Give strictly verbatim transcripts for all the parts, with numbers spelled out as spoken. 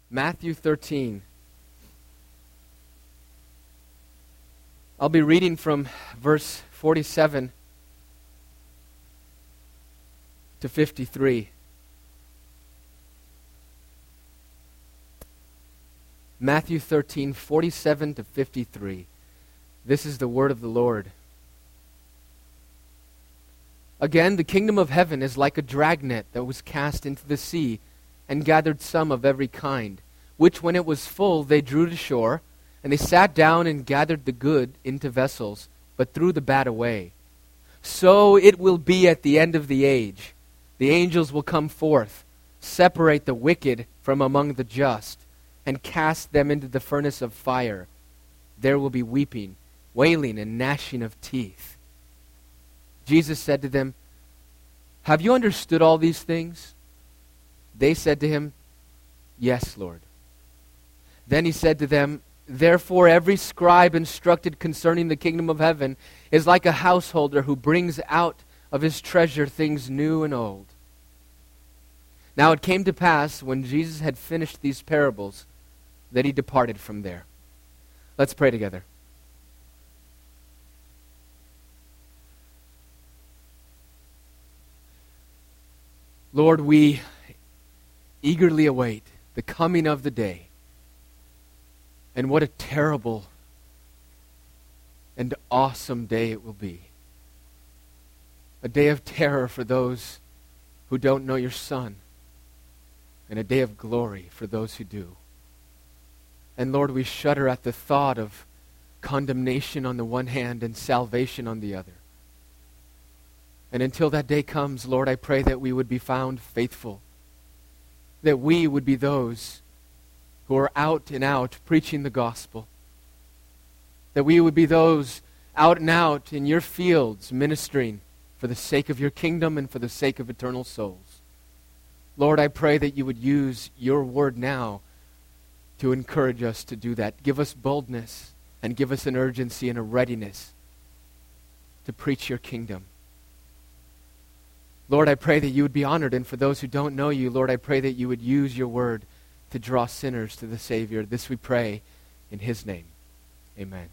Matthew thirteen. I'll be reading from verse forty-seven to fifty-three. Matthew thirteen, forty-seven to fifty-three. This is the word of the Lord. Again, the kingdom of heaven is like a dragnet that was cast into the sea and gathered some of every kind, which when it was full they drew to shore, and they sat down and gathered the good into vessels, but threw the bad away. So it will be at the end of the age. The angels will come forth, separate the wicked from among the just, and cast them into the furnace of fire. There will be weeping, wailing, and gnashing of teeth. Jesus said to them, "Have you understood all these things?" They said to him, "Yes, Lord." Then he said to them, "Therefore every scribe instructed concerning the kingdom of heaven is like a householder who brings out of his treasure things new and old." Now it came to pass, when Jesus had finished these parables, that he departed from there. Let's pray together. Lord, we eagerly await the coming of the day. And what a terrible and awesome day it will be. A day of terror for those who don't know your Son, and a day of glory for those who do. And Lord, we shudder at the thought of condemnation on the one hand and salvation on the other. And until that day comes, Lord, I pray that we would be found faithful, that we would be those who are out and out preaching the gospel, that we would be those out and out in your fields ministering for the sake of your kingdom and for the sake of eternal souls. Lord, I pray that you would use your word now to encourage us to do that. Give us boldness and give us an urgency and a readiness to preach your kingdom. Lord, I pray that you would be honored, and for those who don't know you, Lord, I pray that you would use your word to draw sinners to the Savior. This we pray in his name. Amen.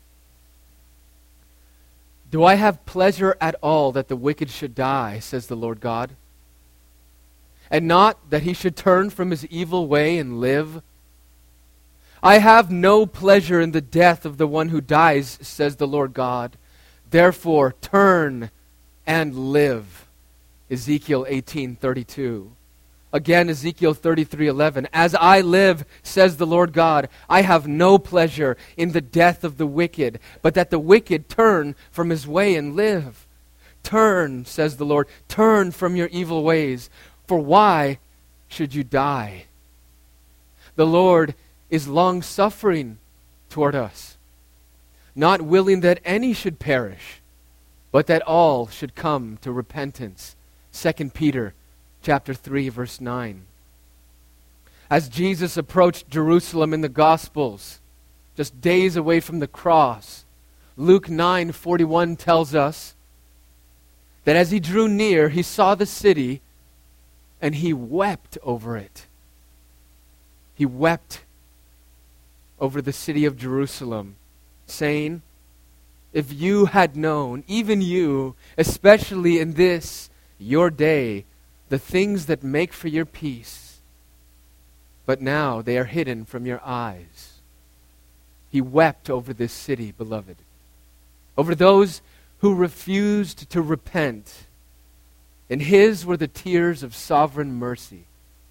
Do I have pleasure at all that the wicked should die, says the Lord God, and not that he should turn from his evil way and live? I have no pleasure in the death of the one who dies, says the Lord God. Therefore, turn and live. Ezekiel eighteen thirty-two. Again, Ezekiel thirty-three eleven. As I live, says the Lord God, I have no pleasure in the death of the wicked, but that the wicked turn from his way and live. Turn, says the Lord, turn from your evil ways, for why should you die? The Lord is long-suffering toward us, not willing that any should perish, but that all should come to repentance. Second Peter chapter three, verse nine. As Jesus approached Jerusalem in the Gospels, just days away from the cross, Luke nine forty-one tells us that as he drew near, he saw the city and he wept over it. He wept over the city of Jerusalem, saying, "If you had known, even you, especially in this your day, the things that make for your peace, but now they are hidden from your eyes." He wept over this city, beloved, over those who refused to repent, and his were the tears of sovereign mercy.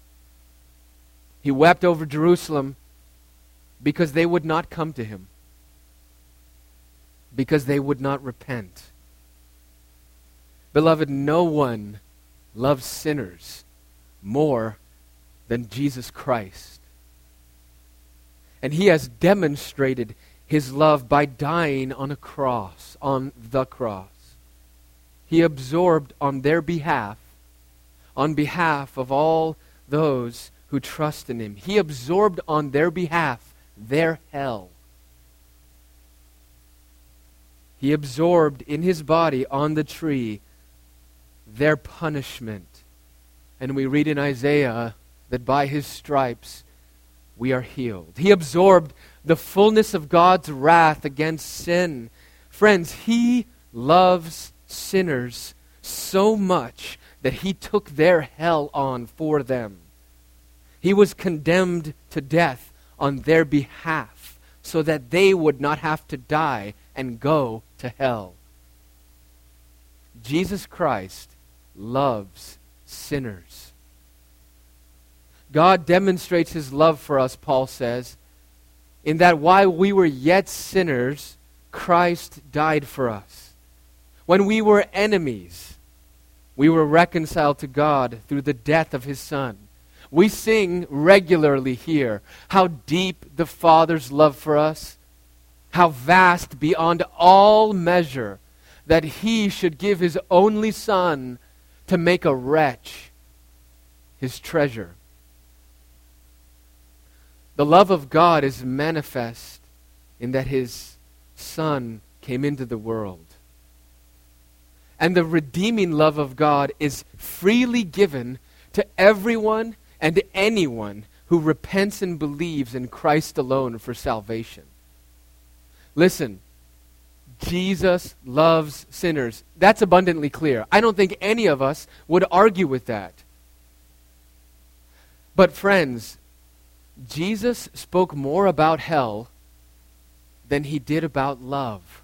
He wept over Jerusalem because they would not come to him, because they would not repent. Beloved, no one loves sinners more than Jesus Christ. And he has demonstrated his love by dying on a cross, on the cross. He absorbed on their behalf, on behalf of all those who trust in him, he absorbed on their behalf their hell. He absorbed in his body on the tree their punishment. And we read in Isaiah that by his stripes we are healed. He absorbed the fullness of God's wrath against sin. Friends, He loves sinners so much that He took their hell on for them. He was condemned to death on their behalf so that they would not have to die and go to hell. Jesus Christ loves sinners. God demonstrates His love for us, Paul says, in that while we were yet sinners, Christ died for us. When we were enemies, we were reconciled to God through the death of His Son. We sing regularly here how deep the Father's love for us, how vast beyond all measure that He should give His only Son to make a wretch His treasure. The love of God is manifest in that His Son came into the world. And the redeeming love of God is freely given to everyone and anyone who repents and believes in Christ alone for salvation. Listen, Jesus loves sinners. That's abundantly clear. I don't think any of us would argue with that. But friends, Jesus spoke more about hell than He did about love.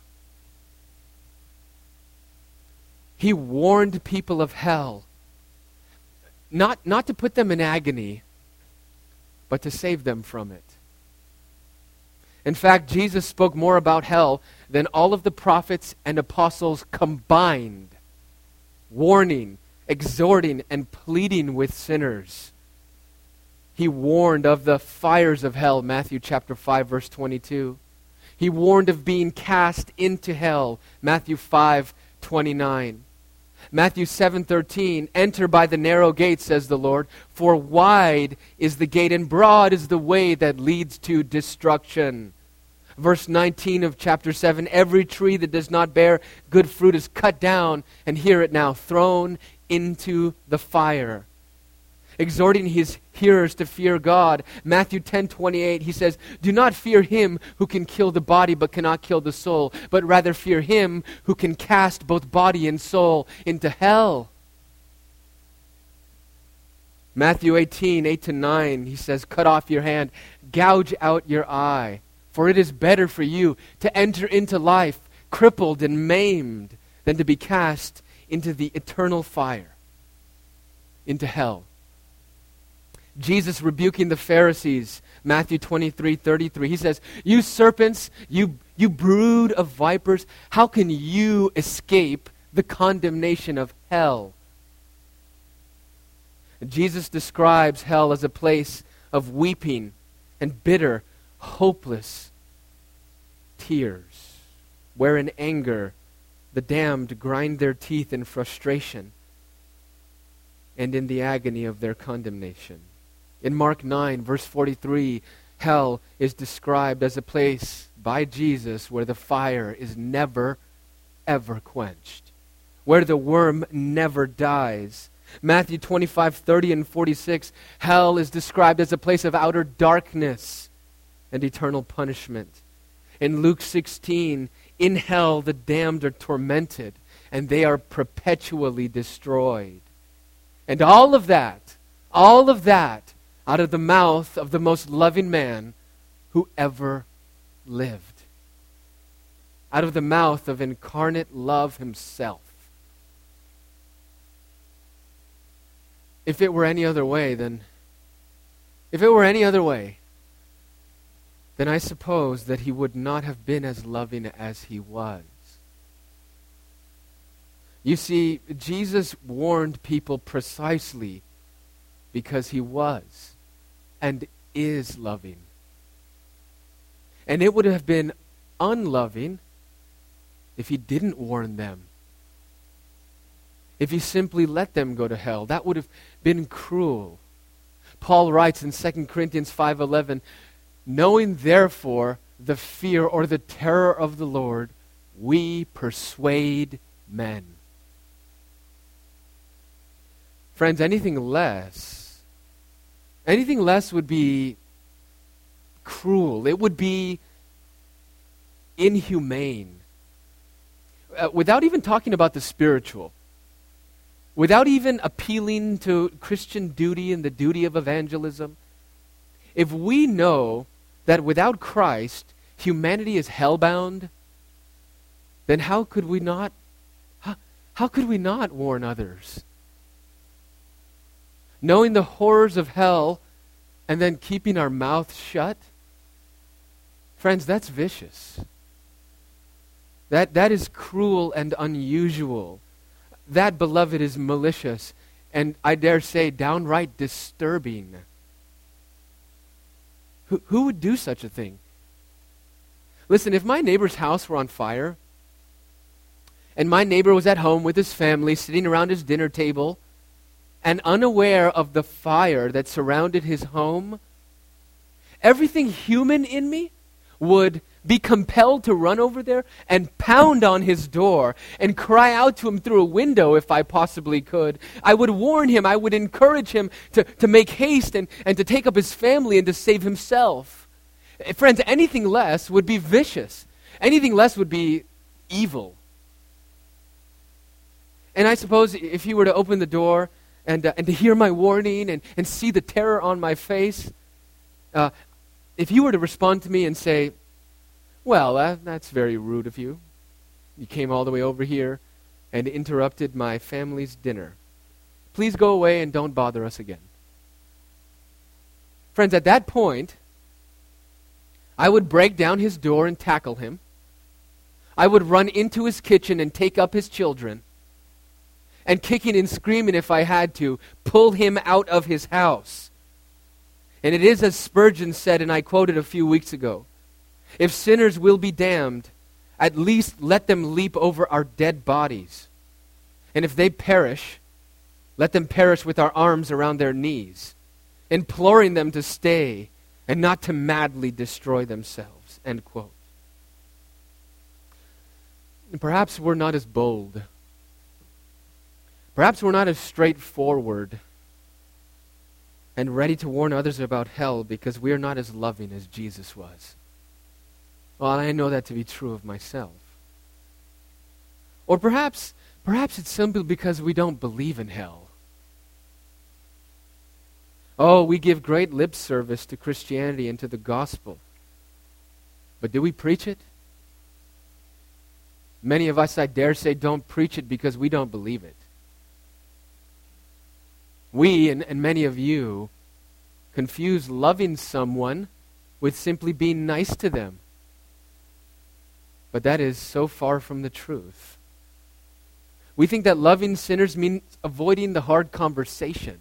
He warned people of hell, not, not to put them in agony, but to save them from it. In fact, Jesus spoke more about hell than all of the prophets and apostles combined, warning, exhorting, and pleading with sinners. He warned of the fires of hell, Matthew chapter five, verse twenty-two. He warned of being cast into hell, Matthew five, twenty-nine. Matthew seven thirteen, enter by the narrow gate, says the Lord, for wide is the gate and broad is the way that leads to destruction. Verse nineteen of chapter seven, every tree that does not bear good fruit is cut down, and hear it now, thrown into the fire. Exhorting His hearers to fear God. Matthew ten twenty-eight, He says, do not fear him who can kill the body but cannot kill the soul, but rather fear Him who can cast both body and soul into hell. Matthew eighteen, eight to nine, He says, cut off your hand, gouge out your eye, for it is better for you to enter into life crippled and maimed than to be cast into the eternal fire, into hell. Jesus rebuking the Pharisees, Matthew twenty-three, thirty-three. He says, you serpents, you, you brood of vipers, how can you escape the condemnation of hell? Jesus describes hell as a place of weeping and bitter, hopeless tears, where in anger the damned grind their teeth in frustration and in the agony of their condemnation. In Mark nine, verse forty-three, hell is described as a place by Jesus where the fire is never, ever quenched, where the worm never dies. Matthew twenty-five, thirty and forty-six, hell is described as a place of outer darkness and eternal punishment. In Luke sixteen, in hell the damned are tormented and they are perpetually destroyed. And all of that, all of that, out of the mouth of the most loving man who ever lived. Out of the mouth of incarnate love Himself. If it were any other way, then, if it were any other way, then I suppose that He would not have been as loving as He was. You see, Jesus warned people precisely because He was and is loving. And it would have been unloving if He didn't warn them. If He simply let them go to hell. That would have been cruel. Paul writes in Second Corinthians five eleven, knowing therefore the fear or the terror of the Lord, we persuade men. Friends, anything less, anything less would be cruel. It would be inhumane. Uh, without even talking about the spiritual, without even appealing to Christian duty and the duty of evangelism, if we know that without Christ, humanity is hellbound, then how could we not, how, how could we not warn others? Knowing the horrors of hell and then keeping our mouth shut? Friends, that's vicious. That, that is cruel and unusual. That, beloved, is malicious and, I dare say, downright disturbing. Who, who would do such a thing? Listen, if my neighbor's house were on fire and my neighbor was at home with his family sitting around his dinner table and unaware of the fire that surrounded his home, everything human in me would be compelled to run over there and pound on his door and cry out to him through a window if I possibly could. I would warn him, I would encourage him to, to make haste and, and to take up his family and to save himself. Friends, anything less would be vicious. Anything less would be evil. And I suppose if you were to open the door and, uh, and to hear my warning and, and see the terror on my face, uh, if you were to respond to me and say, well, uh, that's very rude of you. You came all the way over here and interrupted my family's dinner. Please go away and don't bother us again. Friends, at that point, I would break down his door and tackle him. I would run into his kitchen and take up his children. And kicking and screaming if I had to, pull him out of his house. And it is as Spurgeon said, and I quoted a few weeks ago, if sinners will be damned, at least let them leap over our dead bodies. And if they perish, let them perish with our arms around their knees, imploring them to stay and not to madly destroy themselves. End quote. And perhaps we're not as bold. Perhaps we're not as straightforward and ready to warn others about hell because we are not as loving as Jesus was. Well, I know that to be true of myself. Or perhaps, perhaps it's simply because we don't believe in hell. Oh, we give great lip service to Christianity and to the gospel. But do we preach it? Many of us, I dare say, don't preach it because we don't believe it. We, and, and many of you, confuse loving someone with simply being nice to them. But that is so far from the truth. We think that loving sinners means avoiding the hard conversation.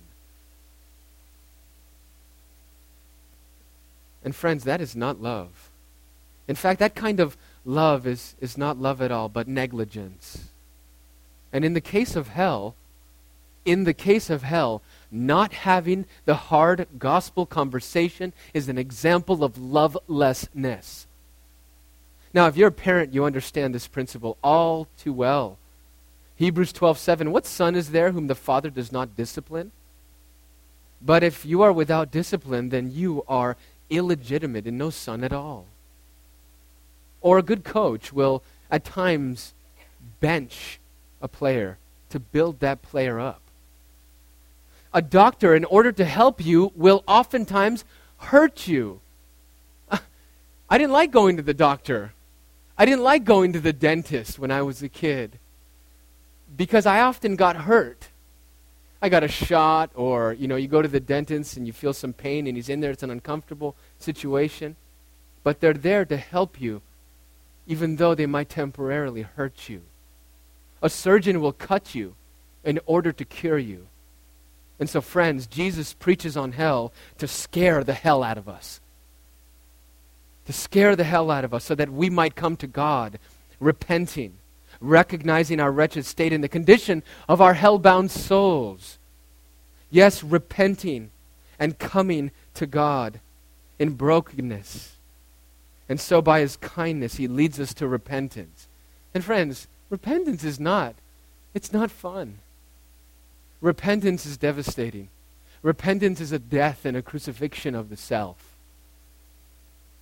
And friends, that is not love. In fact, that kind of love is, is not love at all, but negligence. And in the case of hell, in the case of hell, not having the hard gospel conversation is an example of lovelessness. Now, if you're a parent, you understand this principle all too well. Hebrews twelve seven, what son is there whom the father does not discipline? But if you are without discipline, then you are illegitimate and no son at all. Or a good coach will at times bench a player to build that player up. A doctor, in order to help you, will oftentimes hurt you. I didn't like going to the doctor. I didn't like going to the dentist when I was a kid because I often got hurt. I got a shot, or, you know, you go to the dentist and you feel some pain and he's in there. It's an uncomfortable situation. But they're there to help you, even though they might temporarily hurt you. A surgeon will cut you in order to cure you. And so, friends, Jesus preaches on hell to scare the hell out of us. To scare the hell out of us so that we might come to God, repenting, recognizing our wretched state and the condition of our hell-bound souls. Yes, repenting and coming to God in brokenness. And so by His kindness, He leads us to repentance. And friends, repentance is not, it's not fun. Repentance is devastating. Repentance is a death and a crucifixion of the self.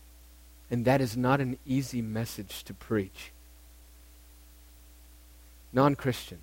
And that is not an easy message to preach. Non-Christian.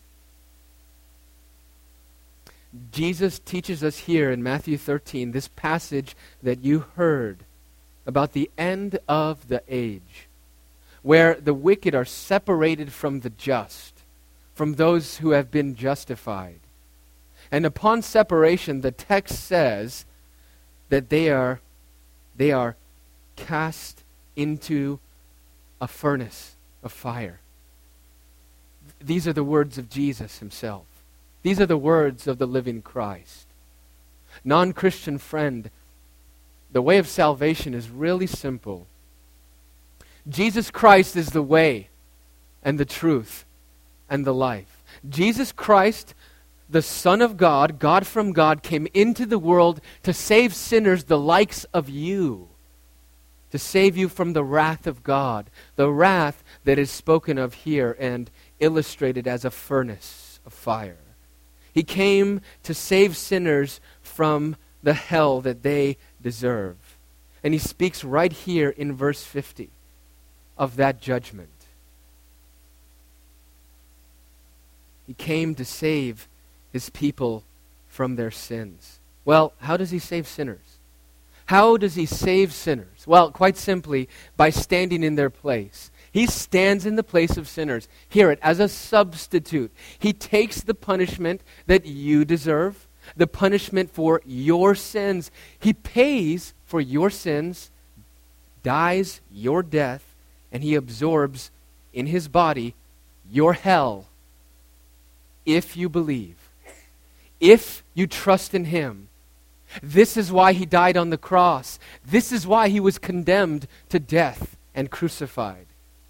Jesus teaches us here in Matthew thirteen, this passage that you heard about the end of the age, where the wicked are separated from the just, from those who have been justified. And upon separation, the text says that they are, they are cast into a furnace of fire. These are the words of Jesus himself. These are the words of the living Christ. Non-Christian friend, the way of salvation is really simple. Jesus Christ is the way and the truth and the life. Jesus Christ, the Son of God, God from God, came into the world to save sinners the likes of you, to save you from the wrath of God, the wrath that is spoken of here and illustrated as a furnace of fire. He came to save sinners from the hell that they deserve. And he speaks right here in verse fifty of that judgment. He came to save his people from their sins. Well, how does he save sinners? How does he save sinners? Well, quite simply, by standing in their place. He stands in the place of sinners. Hear it, as a substitute. He takes the punishment that you deserve, the punishment for your sins. He pays for your sins, dies your death, and he absorbs in his body your hell if you believe, if you trust in him. This is why he died on the cross. This is why he was condemned to death and crucified.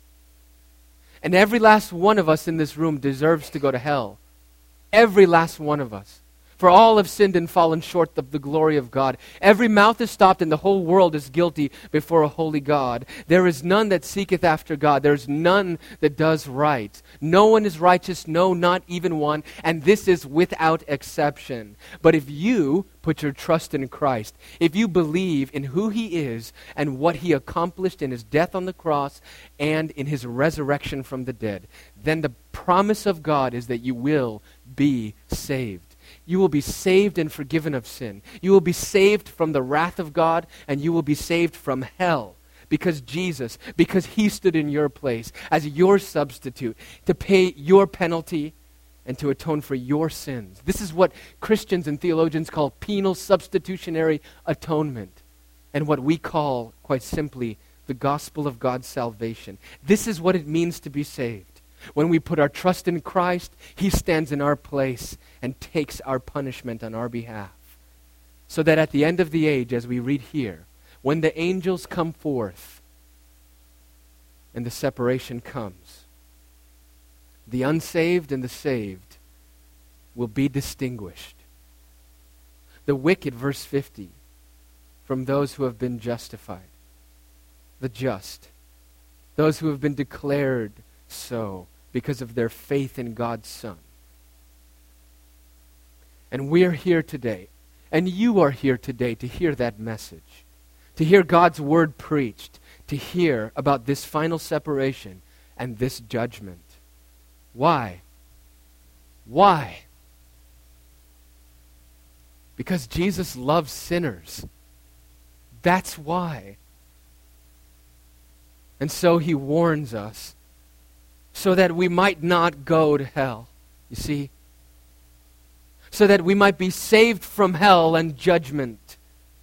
And every last one of us in this room deserves to go to hell. Every last one of us. For all have sinned and fallen short of the glory of God. Every mouth is stopped and the whole world is guilty before a holy God. There is none that seeketh after God. There is none that does right. No one is righteous, no, not even one. And this is without exception. But if you put your trust in Christ, if you believe in who he is and what he accomplished in his death on the cross and in his resurrection from the dead, then the promise of God is that you will be saved. You will be saved and forgiven of sin. You will be saved from the wrath of God, and you will be saved from hell because Jesus, because he stood in your place as your substitute to pay your penalty and to atone for your sins. This is what Christians and theologians call penal substitutionary atonement, and what we call, quite simply, the gospel of God's salvation. This is what it means to be saved. When we put our trust in Christ, he stands in our place and takes our punishment on our behalf. So that at the end of the age, as we read here, when the angels come forth and the separation comes, the unsaved and the saved will be distinguished. The wicked, verse fifty, from those who have been justified. The just, those who have been declared so because of their faith in God's Son. And we're here today, and you are here today to hear that message, to hear God's word preached, to hear about this final separation and this judgment. Why? Why? Because Jesus loves sinners. That's why. And so he warns us so that we might not go to hell, you see? So that we might be saved from hell and judgment.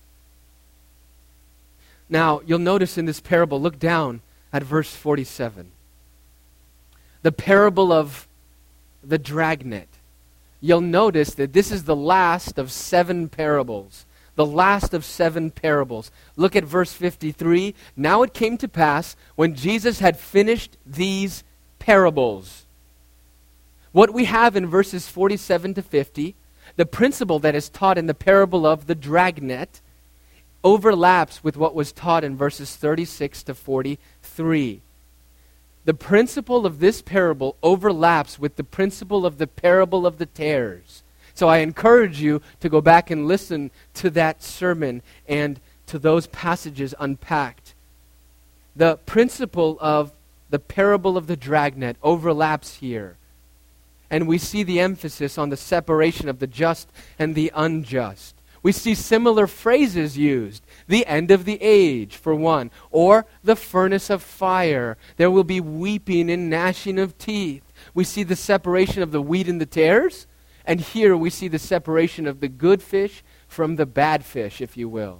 Now, you'll notice in this parable, look down at verse forty-seven. The parable of the dragnet. You'll notice that this is the last of seven parables. The last of seven parables. Look at verse fifty-three. Now it came to pass, when Jesus had finished these parables. What we have in verses forty-seven to fifty, the principle that is taught in the parable of the dragnet, overlaps with what was taught in verses thirty-six to forty-three. The principle of this parable overlaps with the principle of the parable of the tares. So I encourage you to go back and listen to that sermon and to those passages unpacked. The principle of the parable of the dragnet overlaps here. And we see the emphasis on the separation of the just and the unjust. We see similar phrases used. The end of the age, for one. Or the furnace of fire. There will be weeping and gnashing of teeth. We see the separation of the wheat and the tares. And here we see the separation of the good fish from the bad fish, if you will.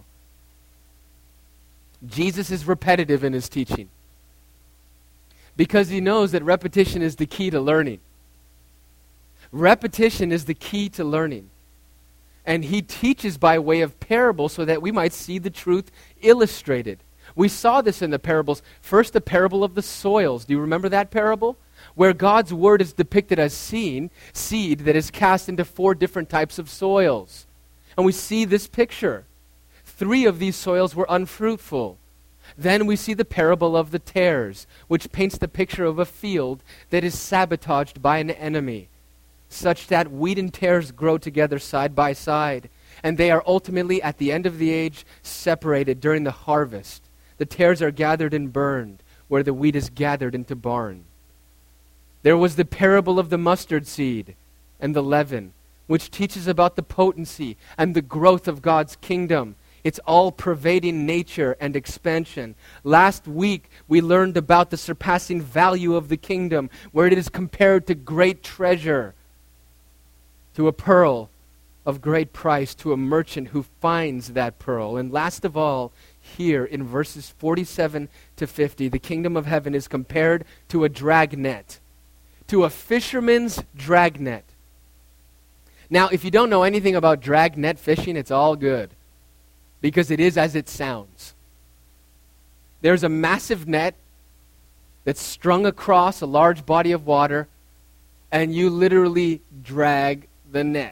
Jesus is repetitive in his teaching, because he knows that repetition is the key to learning. Repetition is the key to learning. And he teaches by way of parable so that we might see the truth illustrated. We saw this in the parables. First, the parable of the soils. Do you remember that parable? Where God's word is depicted as seed, seed that is cast into four different types of soils. And we see this picture. Three of these soils were unfruitful. Then we see the parable of the tares, which paints the picture of a field that is sabotaged by an enemy, such that wheat and tares grow together side by side, and they are ultimately, at the end of the age, separated during the harvest. The tares are gathered and burned, where the wheat is gathered into barn. There was the parable of the mustard seed and the leaven, which teaches about the potency and the growth of God's kingdom. It's all-pervading nature and expansion. Last week, we learned about the surpassing value of the kingdom, where it is compared to great treasure, to a pearl of great price, to a merchant who finds that pearl. And last of all, here in verses forty-seven to fifty, the kingdom of heaven is compared to a dragnet, to a fisherman's dragnet. Now, if you don't know anything about dragnet fishing, it's all good, because it is as it sounds. There's a massive net that's strung across a large body of water, and you literally drag the net.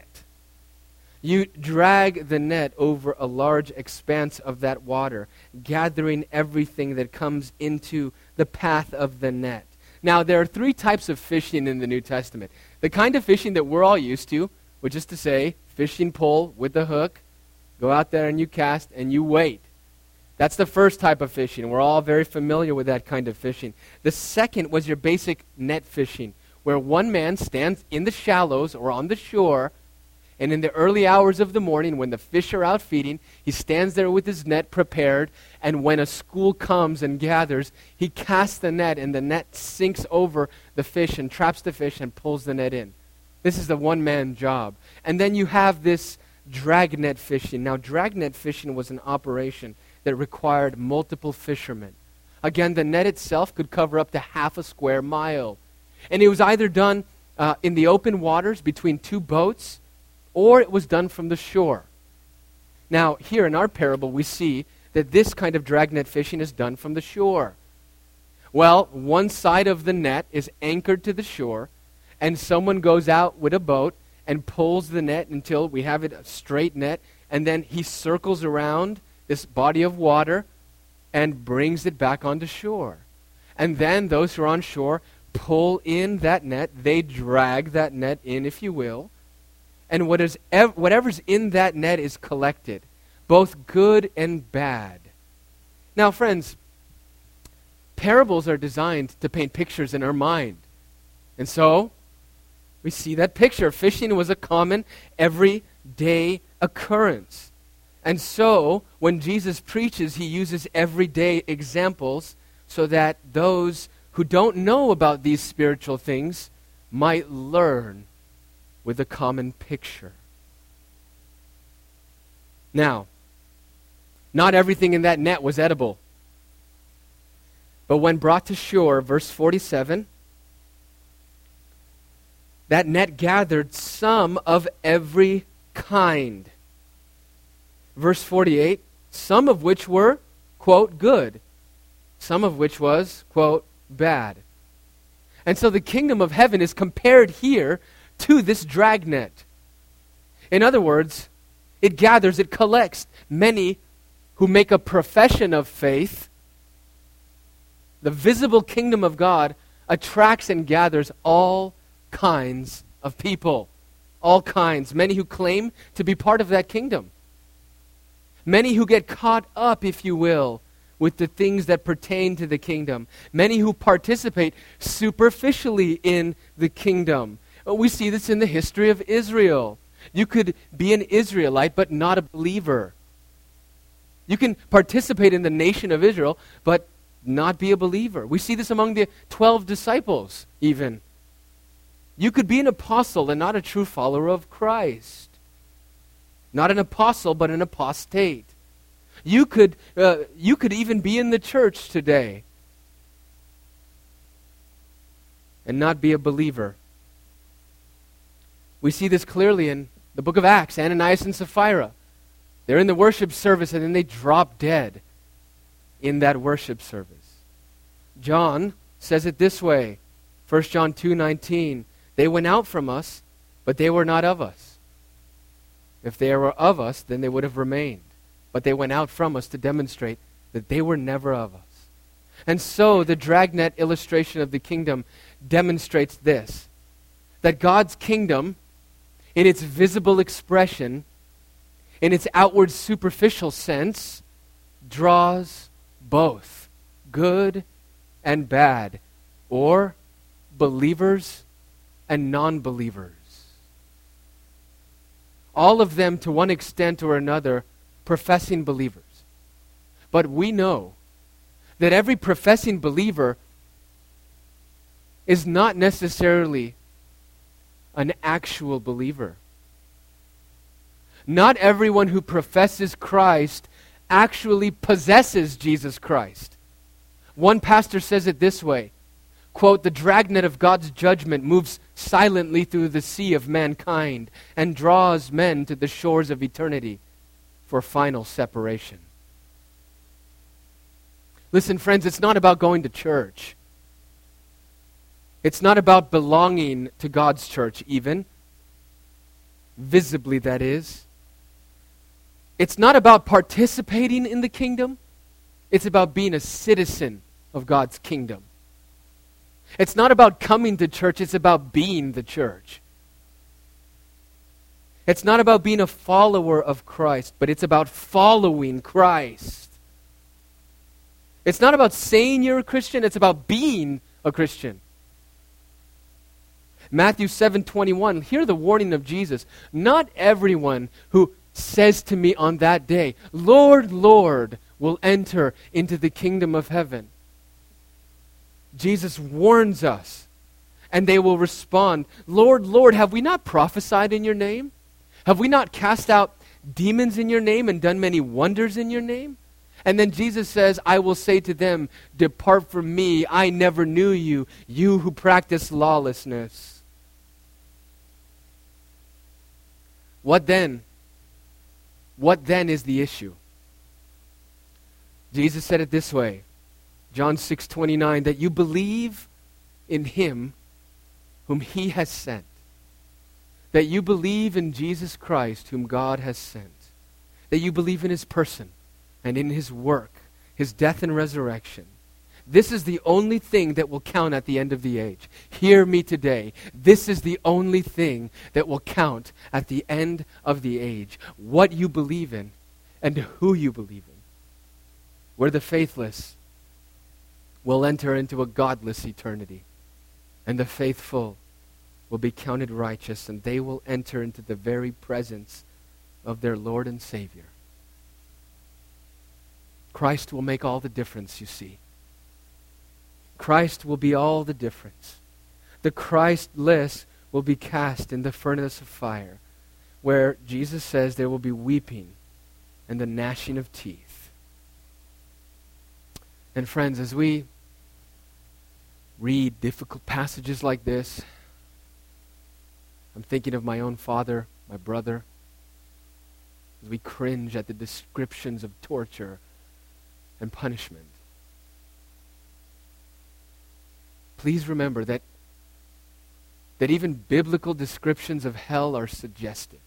You drag the net over a large expanse of that water, gathering everything that comes into the path of the net. Now, there are three types of fishing in the New Testament. The kind of fishing that we're all used to, which is to say, fishing pole with a hook, go out there and you cast and you wait. That's the first type of fishing. We're all very familiar with that kind of fishing. The second was your basic net fishing, where one man stands in the shallows or on the shore, and in the early hours of the morning when the fish are out feeding, he stands there with his net prepared, and when a school comes and gathers, he casts the net, and the net sinks over the fish and traps the fish and pulls the net in. This is the one-man job. And then you have this dragnet fishing. Now, dragnet fishing was an operation that required multiple fishermen. Again, the net itself could cover up to half a square mile. And it was either done uh, in the open waters between two boats, or it was done from the shore. Now, here in our parable, we see that this kind of dragnet fishing is done from the shore. Well, one side of the net is anchored to the shore, and someone goes out with a boat and pulls the net until we have it a straight net, and then he circles around this body of water and brings it back onto shore. And then those who are on shore pull in that net. They drag that net in, if you will. And what is ev- whatever's in that net is collected, both good and bad. Now, friends, parables are designed to paint pictures in our mind. And so, we see that picture. Fishing was a common, everyday occurrence. And so, when Jesus preaches, he uses everyday examples so that those who don't know about these spiritual things might learn with a common picture. Now, not everything in that net was edible. But when brought to shore, verse forty-seven, that net gathered some of every kind. Verse forty-eight, some of which were, quote, good. Some of which was, quote, bad. And so the kingdom of heaven is compared here to this dragnet. In other words, it gathers, it collects many who make a profession of faith. The visible kingdom of God attracts and gathers all kinds of people. All kinds. Many who claim to be part of that kingdom. Many who get caught up, if you will, with the things that pertain to the kingdom. Many who participate superficially in the kingdom. We see this in the history of Israel. You could be an Israelite but not a believer. You can participate in the nation of Israel but not be a believer. We see this among the twelve disciples even. You could be an apostle and not a true follower of Christ. Not an apostle but an apostate. You could, uh, you could even be in the church today and not be a believer. We see this clearly in the book of Acts, Ananias and Sapphira. They're in the worship service and then they drop dead in that worship service. John says it this way, First John two nineteen. They went out from us, but they were not of us. If they were of us, then they would have remained. But they went out from us to demonstrate that they were never of us. And so the dragnet illustration of the kingdom demonstrates this, that God's kingdom, in its visible expression, in its outward superficial sense, draws both good and bad, or believers and non-believers. All of them, to one extent or another, professing believers. But we know that every professing believer is not necessarily an actual believer. Not everyone who professes Christ actually possesses Jesus Christ. One pastor says it this way, quote, "The dragnet of God's judgment moves silently through the sea of mankind and draws men to the shores of eternity for final separation." Listen, friends, it's not about going to church. It's not about belonging to God's church even. Visibly, that is. It's not about participating in the kingdom. It's about being a citizen of God's kingdom. It's not about coming to church. It's about being the church. It's not about being a follower of Christ, but it's about following Christ. It's not about saying you're a Christian. It's about being a Christian. Matthew seven twenty-one, hear the warning of Jesus. "Not everyone who says to me on that day, 'Lord, Lord,' will enter into the kingdom of heaven." Jesus warns us, and they will respond, "Lord, Lord, have we not prophesied in your name? Have we not cast out demons in your name and done many wonders in your name?" And then Jesus says, "I will say to them, 'Depart from me, I never knew you, you who practice lawlessness.'" What then? What then is the issue? Jesus said it this way, John six twenty-nine, that you believe in him whom he has sent. That you believe in Jesus Christ whom God has sent. That you believe in his person and in his work, his death and resurrection. This is the only thing that will count at the end of the age. Hear me today. This is the only thing that will count at the end of the age. What you believe in and who you believe in. Where the faithless will enter into a godless eternity, and the faithful will be counted righteous, and they will enter into the very presence of their Lord and Savior. Christ will make all the difference, you see. Christ will be all the difference. The Christless will be cast in the furnace of fire, where Jesus says there will be weeping and the gnashing of teeth. And friends, as we read difficult passages like this, I'm thinking of my own father, my brother, as we cringe at the descriptions of torture and punishment. Please remember that, that even biblical descriptions of hell are suggestive.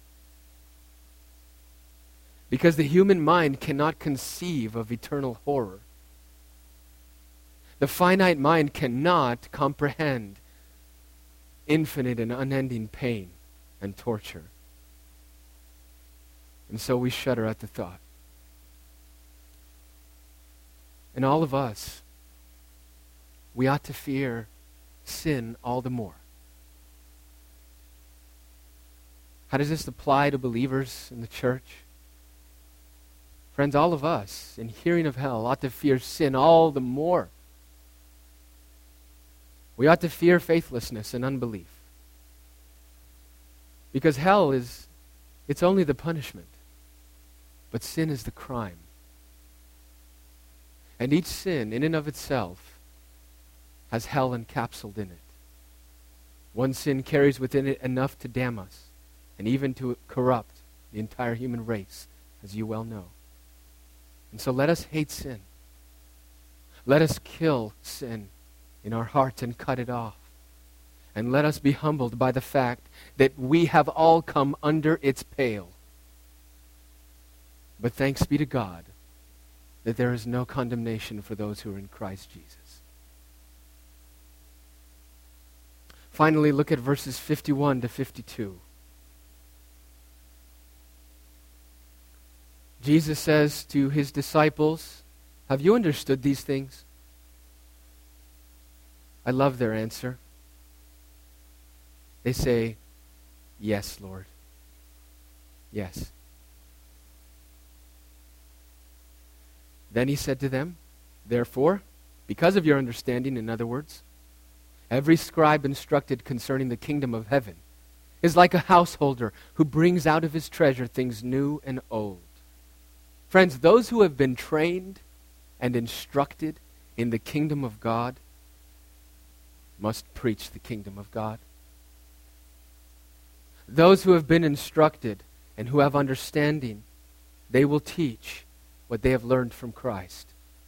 Because the human mind cannot conceive of eternal horror. The finite mind cannot comprehend infinite and unending pain and torture. And so we shudder at the thought. And all of us, we ought to fear sin all the more. How does this apply to believers in the church? Friends, all of us, in hearing of hell, ought to fear sin all the more. We ought to fear faithlessness and unbelief. Because hell is, it's only the punishment, but sin is the crime. And each sin, in and of itself, has hell encapsulated in it. One sin carries within it enough to damn us, and even to corrupt the entire human race, as you well know. And so let us hate sin. Let us kill sin in our hearts and cut it off. And let us be humbled by the fact that we have all come under its pale. But thanks be to God that there is no condemnation for those who are in Christ Jesus. Finally, look at verses fifty-one to fifty-two. Jesus says to his disciples, have you understood these things? I love their answer. They say, yes, Lord. Yes. Then he said to them, therefore, because of your understanding, in other words, every scribe instructed concerning the kingdom of heaven is like a householder who brings out of his treasure things new and old. Friends, those who have been trained and instructed in the kingdom of God must preach the kingdom of God. Those who have been instructed and who have understanding, they will teach what they have learned from Christ.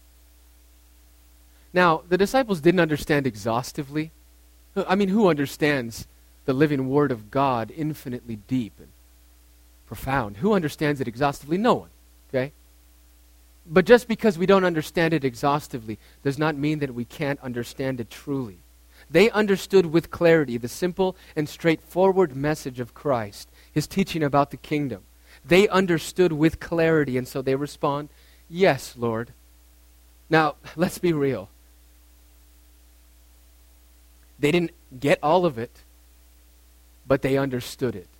Now, the disciples didn't understand exhaustively. I mean, who understands the living Word of God infinitely deep and profound? Who understands it exhaustively? No one. Okay? But just because we don't understand it exhaustively does not mean that we can't understand it truly. They understood with clarity the simple and straightforward message of Christ, his teaching about the kingdom. They understood with clarity, and so they respond, yes, Lord. Now, let's be real. They didn't get all of it, but they understood it.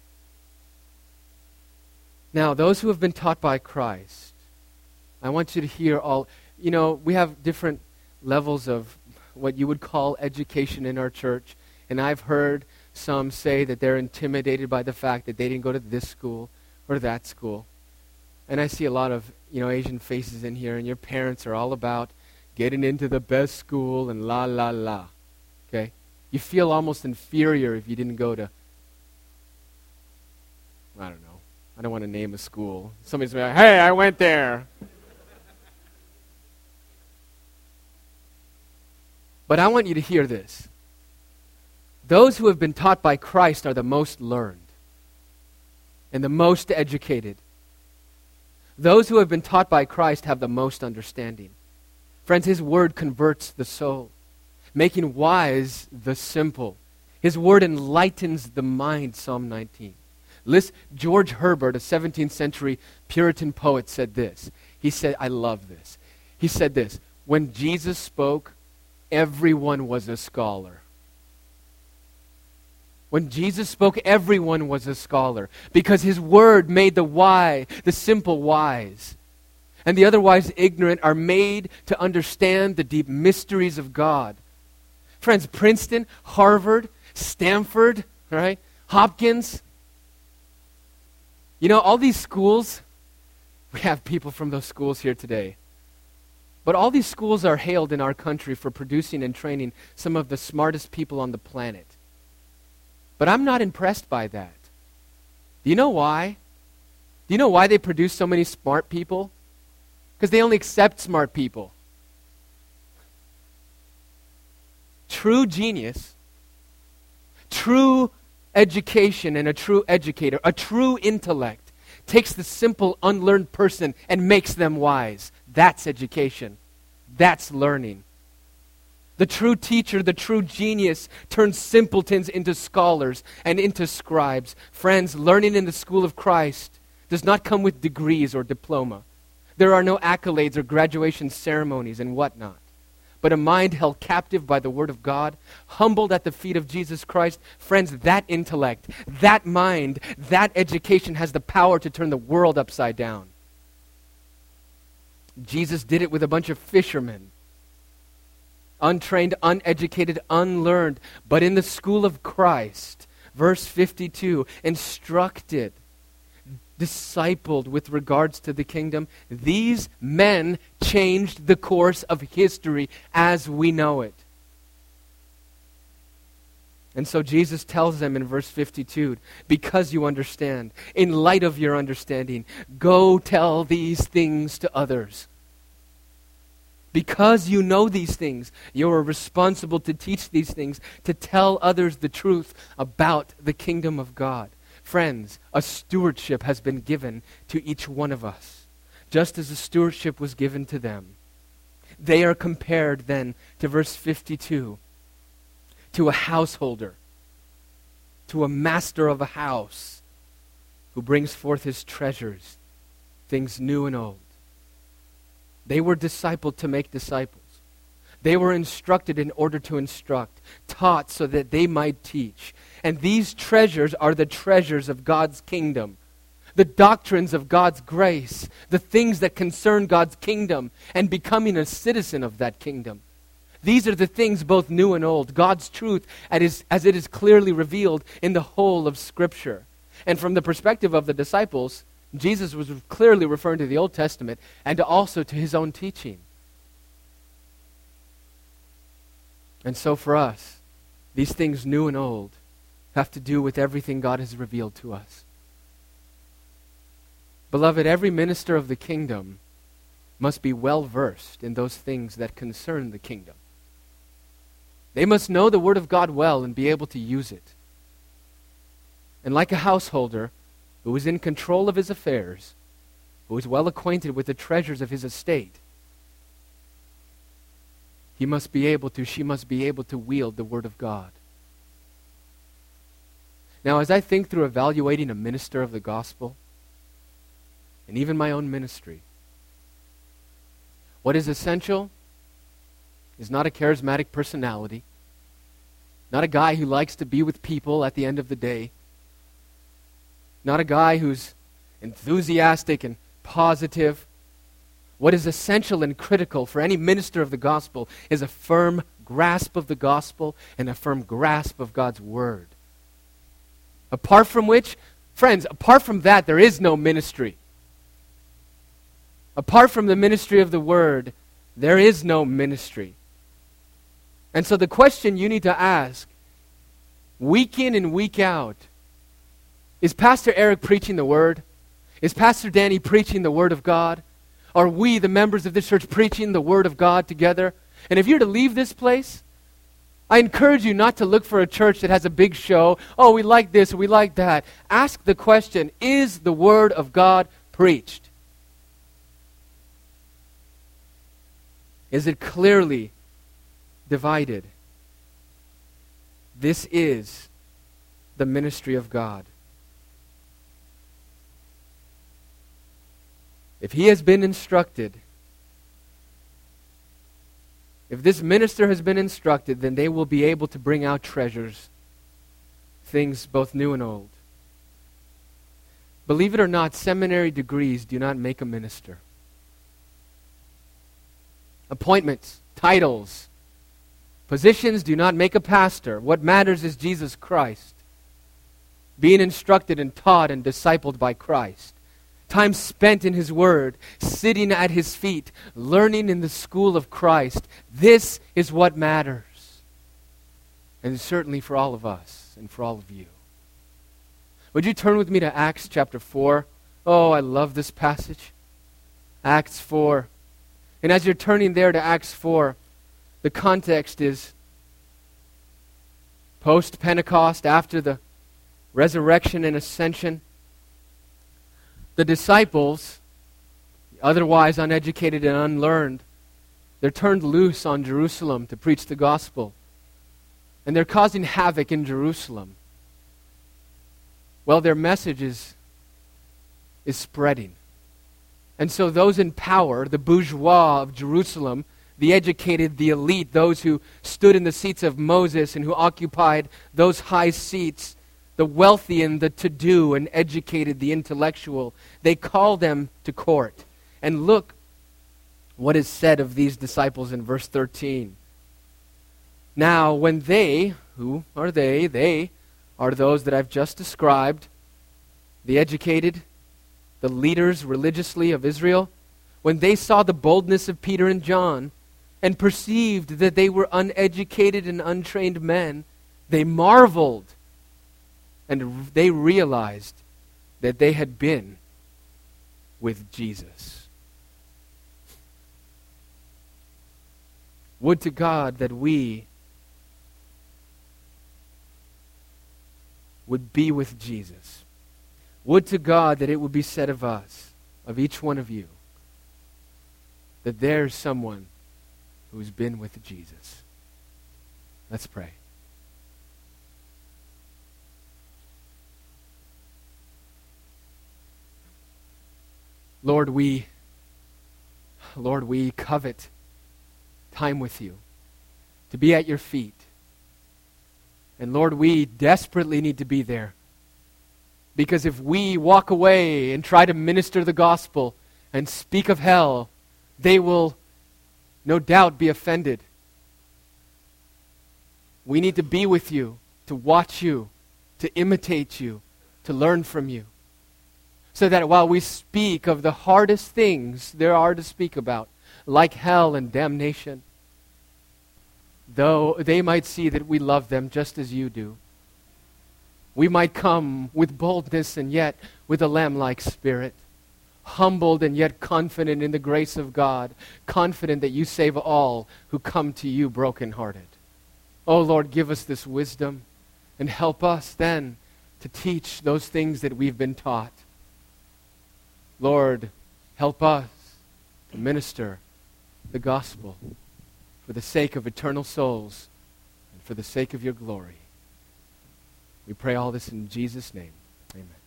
Now, those who have been taught by Christ, I want you to hear all, you know, we have different levels of what you would call education in our church, and I've heard some say that they're intimidated by the fact that they didn't go to this school or that school. And I see a lot of, you know, Asian faces in here, and your parents are all about getting into the best school and la, la, la. Okay? You feel almost inferior if you didn't go to, I don't know. I don't want to name a school. Somebody's like, hey, I went there. But I want you to hear this. Those who have been taught by Christ are the most learned and the most educated. Those who have been taught by Christ have the most understanding. Friends, his word converts the soul, making wise the simple. His word enlightens the mind, Psalm nineteen. Listen, George Herbert, a seventeenth century Puritan poet, said this. He said, I love this. He said this, when Jesus spoke, everyone was a scholar. When Jesus spoke, everyone was a scholar because his word made the wise, the simple wise. And the otherwise ignorant are made to understand the deep mysteries of God. Friends, Princeton, Harvard, Stanford, right? Hopkins. You know, all these schools, we have people from those schools here today. But all these schools are hailed in our country for producing and training some of the smartest people on the planet. But I'm not impressed by that. Do you know why? Do you know why they produce so many smart people? Because they only accept smart people. True genius, true education and a true educator, a true intellect, takes the simple, unlearned person and makes them wise. That's education. That's learning. The true teacher, the true genius, turns simpletons into scholars and into scribes. Friends, learning in the school of Christ does not come with degrees or diploma. There are no accolades or graduation ceremonies and whatnot, but a mind held captive by the Word of God, humbled at the feet of Jesus Christ. Friends, that intellect, that mind, that education has the power to turn the world upside down. Jesus did it with a bunch of fishermen. Untrained, uneducated, unlearned, but in the school of Christ, verse fifty-two, instructed, discipled with regards to the kingdom. These men changed the course of history as we know it. And so Jesus tells them in verse fifty-two, because you understand, in light of your understanding, go tell these things to others. Because you know these things, you are responsible to teach these things, to tell others the truth about the kingdom of God. Friends, a stewardship has been given to each one of us, just as a stewardship was given to them. They are compared then to verse fifty-two, to a householder, to a master of a house who brings forth his treasures, things new and old. They were discipled to make disciples. They were instructed in order to instruct, taught so that they might teach. And these treasures are the treasures of God's kingdom, the doctrines of God's grace, the things that concern God's kingdom and becoming a citizen of that kingdom. These are the things both new and old, God's truth as it is clearly revealed in the whole of Scripture. And from the perspective of the disciples, Jesus was clearly referring to the Old Testament and also to his own teaching. And so for us, these things new and old have to do with everything God has revealed to us. Beloved, every minister of the kingdom must be well versed in those things that concern the kingdom. They must know the Word of God well and be able to use it. And like a householder who is in control of his affairs, who is well acquainted with the treasures of his estate, he must be able to, she must be able to wield the Word of God. Now, as I think through evaluating a minister of the gospel, and even my own ministry, what is essential is not a charismatic personality, not a guy who likes to be with people at the end of the day, not a guy who's enthusiastic and positive. What is essential and critical for any minister of the gospel is a firm grasp of the gospel and a firm grasp of God's word. Apart from which, friends, apart from that, there is no ministry. Apart from the ministry of the word, there is no ministry. And so the question you need to ask, week in and week out, is Pastor Eric preaching the Word? Is Pastor Danny preaching the Word of God? Are we, the members of this church, preaching the Word of God together? And if you're to leave this place, I encourage you not to look for a church that has a big show. Oh, we like this, we like that. Ask the question, is the Word of God preached? Is it clearly divided? This is the ministry of God. If he has been instructed, if this minister has been instructed, then they will be able to bring out treasures, things both new and old. Believe it or not, seminary degrees do not make a minister. Appointments, titles, positions do not make a pastor. What matters is Jesus Christ, being instructed and taught and discipled by Christ. Time spent in his word, sitting at his feet, learning in the school of Christ. This is what matters. And certainly for all of us and for all of you. Would you turn with me to Acts chapter four? Oh, I love this passage. Acts four. And as you're turning there to Acts four, the context is post-Pentecost, after the resurrection and ascension. The disciples, otherwise uneducated and unlearned, they're turned loose on Jerusalem to preach the gospel. And they're causing havoc in Jerusalem. Well, their message is, is spreading. And so those in power, the bourgeois of Jerusalem, the educated, the elite, those who stood in the seats of Moses and who occupied those high seats, the wealthy and the to-do and educated, the intellectual, they call them to court. And look what is said of these disciples in verse thirteen. Now, when they, who are they? They are those that I've just described, the educated, the leaders religiously of Israel, when they saw the boldness of Peter and John and perceived that they were uneducated and untrained men, they marveled and they realized that they had been with Jesus. Would to God that we would be with Jesus. Would to God that it would be said of us, of each one of you, that there's someone who's been with Jesus. Let's pray. Lord, we, Lord, we covet time with you, to be at your feet. And Lord, we desperately need to be there. Because if we walk away and try to minister the gospel and speak of hell, they will no doubt be offended. We need to be with you, to watch you, to imitate you, to learn from you. So that while we speak of the hardest things there are to speak about, like hell and damnation, though they might see that we love them just as you do, we might come with boldness and yet with a lamb-like spirit, humbled and yet confident in the grace of God, confident that you save all who come to you brokenhearted. Oh Lord, give us this wisdom and help us then to teach those things that we've been taught. Lord, help us to minister the gospel for the sake of eternal souls and for the sake of your glory. We pray all this in Jesus' name. Amen.